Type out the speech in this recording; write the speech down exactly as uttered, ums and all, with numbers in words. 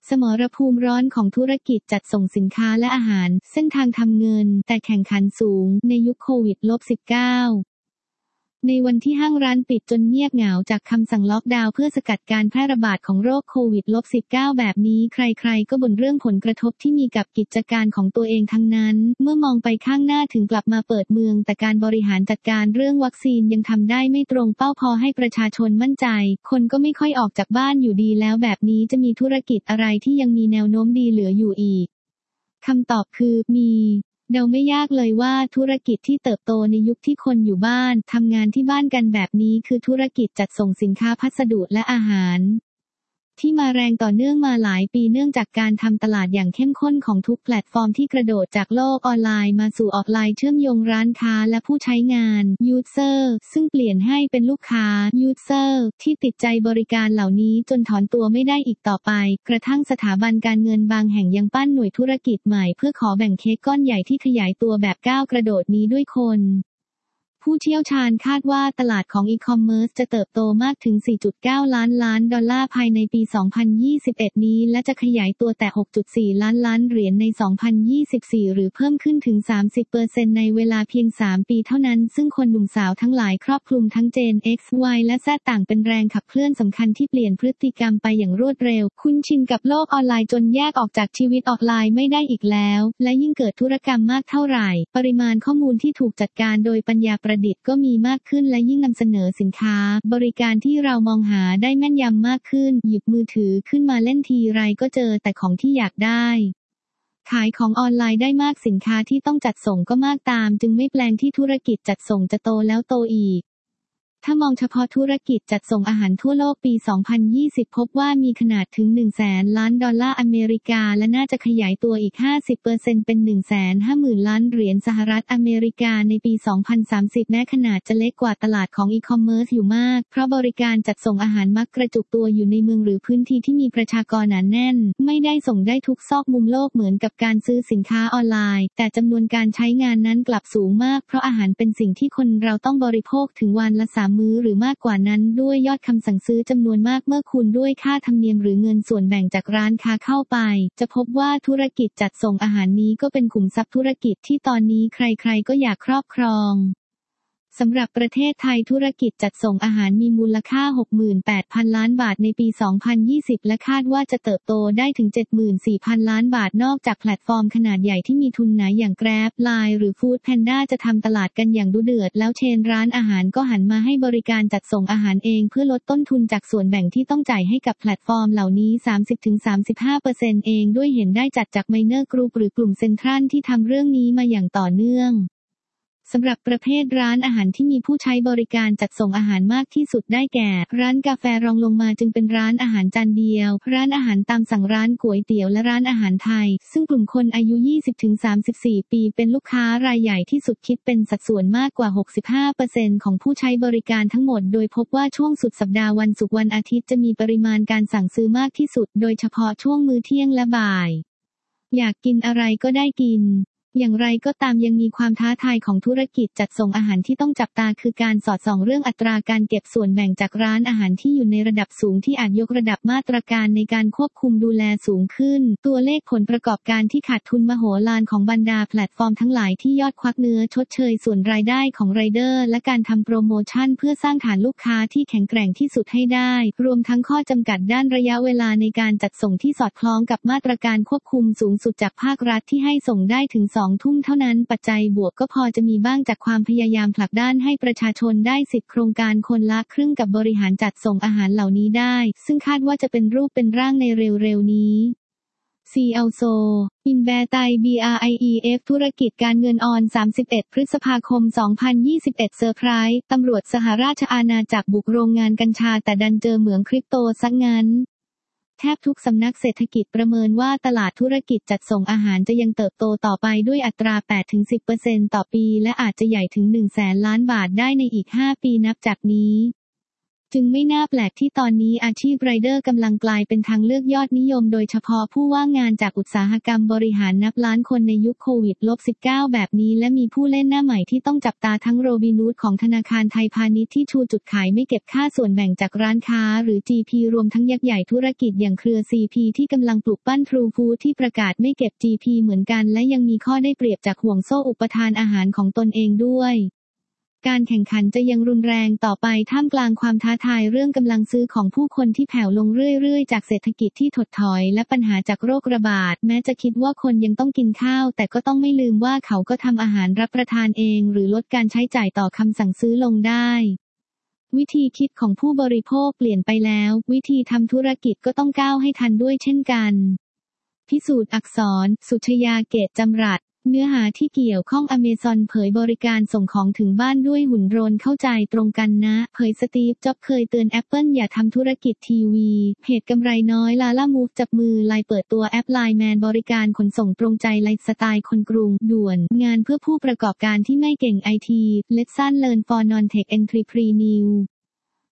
สมรภูมิร้อนของธุรกิจจัดส่งสินค้าและอาหารเส้นทางทำเงินแต่แข่งขันสูงในยุคโควิด สิบเก้า ในวันที่ห้างร้านปิดจนเงียบเหงาจากคำสั่งล็อกดาวน์เพื่อสกัดการแพร่ระบาดของโรคโควิด สิบเก้า แบบนี้ใครๆก็บ่นเรื่องผลกระทบที่มีกับกิจการของตัวเองทั้งนั้นเมื่อมองไปข้างหน้าถึงกลับมาเปิดเมืองแต่การบริหารจัดการเรื่องวัคซีนยังทำได้ไม่ตรงเป้าพอให้ประชาชนมั่นใจคนก็ไม่ค่อยออกจากบ้านอยู่ดีแล้วแบบนี้จะมีธุรกิจอะไรที่ยังมีแนวโน้มดีเหลืออยู่อีกคำตอบคือมีเดาไม่ยากเลยว่าธุรกิจที่เติบโตในยุคที่คนอยู่บ้านทำงานที่บ้านกันแบบนี้คือธุรกิจจัดส่งสินค้าพัสดุและอาหารที่มาแรงต่อเนื่องมาหลายปีเนื่องจากการทำตลาดอย่างเข้มข้นของทุกแพลตฟอร์มที่กระโดดจากโลกออนไลน์มาสู่ออฟไลน์เชื่อมโยงร้านค้าและผู้ใช้งาน User ซึ่งเปลี่ยนให้เป็นลูกค้า User ที่ติดใจบริการเหล่านี้จนถอนตัวไม่ได้อีกต่อไปกระทั่งสถาบันการเงินบางแห่งยังปั้นหน่วยธุรกิจใหม่เพื่อขอแบ่งเค้กก้อนใหญ่ที่ขยายตัวแบบก้าวกระโดดนี้ด้วยคนผู้เชี่ยวชาญคาดว่าตลาดของอีคอมเมิร์ซจะเติบโตมากถึง สี่จุดเก้า ล้านล้านดอลลาร์ภายในปี สองพันยี่สิบเอ็ด นี้และจะขยายตัวแต่ หกจุดสี่ ล้านล้านเหรียญใน สองพันยี่สิบสี่ หรือเพิ่มขึ้นถึง สามสิบเปอร์เซ็นต์ ในเวลาเพียง สาม ปีเท่านั้นซึ่งคนหนุ่มสาวทั้งหลายครอบคลุมทั้ง Gen X Y และ Z ต่างเป็นแรงขับเคลื่อนสำคัญที่เปลี่ยนพฤติกรรมไปอย่างรวดเร็วคุ้นชินกับโลกออนไลน์จนแยกออกจากชีวิตออฟไลน์ไม่ได้อีกแล้วและยิ่งเกิดธุรกรรมมากเท่าไหร่ปริมาณข้อมูลที่ถูกจัดการโดยปัญญาประดิษฐ์ก็มีมากขึ้นและยิ่งนำเสนอสินค้าบริการที่เรามองหาได้แม่นยำมากขึ้นหยิบมือถือขึ้นมาเล่นทีไรก็เจอแต่ของที่อยากได้ขายของออนไลน์ได้มากสินค้าที่ต้องจัดส่งก็มากตามจึงไม่แปลงที่ธุรกิจจัดส่งจะโตแล้วโตอีกถ้ามองเฉพาะธุรกิจจัดส่งอาหารทั่วโลกปี สองพันยี่สิบ พบว่ามีขนาดถึง หนึ่งแสน ล้านดอลลาร์อเมริกาและน่าจะขยายตัวอีก ห้าสิบเปอร์เซ็นต์ เป็น หนึ่งแสนห้าหมื่น ล้านเหรียญสหรัฐอเมริกาในปี สองพันสามสิบ แม้ขนาดจะเล็กกว่าตลาดของอีคอมเมิร์ซอยู่มากเพราะบริการจัดส่งอาหารมักกระจุกตัวอยู่ในเมืองหรือพื้นที่ที่มีประชากรหนาแน่นไม่ได้ส่งได้ทุกซอกมุมโลกเหมือนกับการซื้อสินค้าออนไลน์แต่จำนวนการใช้งานนั้นกลับสูงมากเพราะอาหารเป็นสิ่งที่คนเราต้องบริโภคถึงวันละสามมื้อหรือมากกว่านั้นด้วยยอดคำสั่งซื้อจำนวนมากเมื่อคูณด้วยค่าธรรมเนียมหรือเงินส่วนแบ่งจากร้านค้าเข้าไปจะพบว่าธุรกิจจัดส่งอาหารนี้ก็เป็นขุมทรัพย์ธุรกิจที่ตอนนี้ใครๆก็อยากครอบครองสำหรับประเทศไทยธุรกิจจัดส่งอาหารมีมูลค่า หกหมื่นแปดพัน ล้านบาทในปี สองพันยี่สิบ และคาดว่าจะเติบโตได้ถึง เจ็ดหมื่นสี่พัน ล้านบาทนอกจากแพลตฟอร์มขนาดใหญ่ที่มีทุนหนาอย่าง Grab ไลน์ หรือ Food Panda จะทำตลาดกันอย่างดุเดือดแล้วเชนร้านอาหารก็หันมาให้บริการจัดส่งอาหารเองเพื่อลดต้นทุนจากส่วนแบ่งที่ต้องจ่ายให้กับแพลตฟอร์มเหล่านี้ สามสิบถึงสามสิบห้าเปอร์เซ็นต์ เองด้วยเห็นได้จัดจาก Minor Group หรือกลุ่มเซ็นทรัลที่ทำเรื่องนี้มาอย่างต่อเนื่องสำหรับประเภทร้านอาหารที่มีผู้ใช้บริการจัดส่งอาหารมากที่สุดได้แก่ร้านกาแฟรองลงมาจึงเป็นร้านอาหารจานเดียวร้านอาหารตามสั่งร้านก๋วยเตี๋ยวและร้านอาหารไทยซึ่งกลุ่มคนอายุ ยี่สิบถึงสามสิบสี่ ปีเป็นลูกค้ารายใหญ่ที่สุดคิดเป็นสัดส่วนมากกว่า หกสิบห้าเปอร์เซ็นต์ ของผู้ใช้บริการทั้งหมดโดยพบว่าช่วงสุดสัปดาห์วันศุกร์วันอาทิตย์จะมีปริมาณการสั่งซื้อมากที่สุดโดยเฉพาะช่วงมื้อเที่ยงและบ่ายอยากกินอะไรก็ได้กินอย่างไรก็ตามยังมีความท้าทายของธุรกิจจัดส่งอาหารที่ต้องจับตาคือการสอดส่องเรื่องอัตราการเก็บส่วนแบ่งจากร้านอาหารที่อยู่ในระดับสูงที่อาจยกระดับมาตรการในการควบคุมดูแลสูงขึ้นตัวเลขผลประกอบการที่ขาดทุนมโหฬารของบรรดาแพลตฟอร์มทั้งหลายที่ยอดควักเนื้อชดเชยส่วนรายได้ของไรเดอร์และการทำโปรโมชั่นเพื่อสร้างฐานลูกค้าที่แข็งแกร่งที่สุดให้ได้รวมทั้งข้อจำกัดด้านระยะเวลาในการจัดส่งที่สอดคล้องกับมาตรการควบคุมสูงสุดจากภาครัฐที่ให้ส่งได้ถึงสองทุ่มเท่านั้นปัจจัยบวกก็พอจะมีบ้างจากความพยายามผลักดันให้ประชาชนได้สิทธิโครงการคนละครึ่งกับบริหารจัดส่งอาหารเหล่านี้ได้ซึ่งคาดว่าจะเป็นรูปเป็นร่างในเร็วๆนี้ ซี แอล โซ อินแบร์ไต บี อาร์ ไอ อี เอฟ ธุรกิจการเงินออน สามสิบเอ็ด พฤษภาคม สองพันยี่สิบเอ็ด เซอร์ไพรส์ตำรวจสหราชอาณาจักรบุกโรงงานกัญชาแต่ดันเจอเหมืองคริปโตซะงั้นแทบทุกสำนักเศรษฐกิจประเมินว่าตลาดธุรกิจจัดส่งอาหารจะยังเติบโตต่อไปด้วยอัตรา แปดถึงสิบเปอร์เซ็นต์ ต่อปีและอาจจะใหญ่ถึง หนึ่งแสน ล้านบาทได้ในอีก ห้า ปีนับจากนี้จึงไม่น่าแปลกที่ตอนนี้อาชีพไรเดอร์กำลังกลายเป็นทางเลือกยอดนิยมโดยเฉพาะผู้ว่างงานจากอุตสาหกรรมบริหารนับล้านคนในยุคโควิด สิบเก้า แบบนี้และมีผู้เล่นหน้าใหม่ที่ต้องจับตาทั้งโรบินฮูดของธนาคารไทยพาณิชย์ที่ชูจุดขายไม่เก็บค่าส่วนแบ่งจากร้านค้าหรือ จี พี รวมทั้งยักษ์ใหญ่ธุรกิจอย่างเครือ ซี พี ที่กำลังปลุกปั้น True Food ที่ประกาศไม่เก็บ จี พี เหมือนกันและยังมีข้อได้เปรียบจากห่วงโซ่อุปทานอาหารของตนเองด้วยการแข่งขันจะยังรุนแรงต่อไปท่ามกลางความท้าทายเรื่องกำลังซื้อของผู้คนที่แผ่วลงเรื่อยๆจากเศรษฐกิจที่ถดถอยและปัญหาจากโรคระบาดแม้จะคิดว่าคนยังต้องกินข้าวแต่ก็ต้องไม่ลืมว่าเขาก็ทำอาหารรับประทานเองหรือลดการใช้จ่ายต่อคำสั่งซื้อลงได้วิธีคิดของผู้บริโภคเปลี่ยนไปแล้ววิธีทำธุรกิจก็ต้องก้าวให้ทันด้วยเช่นกันพิสูจน์อักษรสุชยาเกตจำรัดเนื้อหาที่เกี่ยวข้อง Amazon เผยบริการส่งของถึงบ้านด้วยหุ่นโดรนเข้าใจตรงกันนะเผยสตีฟจ็อบส์เคยเตือน Apple อย่าทำธุรกิจทีวีเพจกำไรน้อยลาล่ามูฟจับมือไลน์เปิดตัวแอป ไลน์ แมน บริการขนส่งตรงใจไลฟ์สไตล์คนกรุงด่วนงานเพื่อผู้ประกอบการที่ไม่เก่งไอที Lesson Learn for Non-Tech Entrepreneurs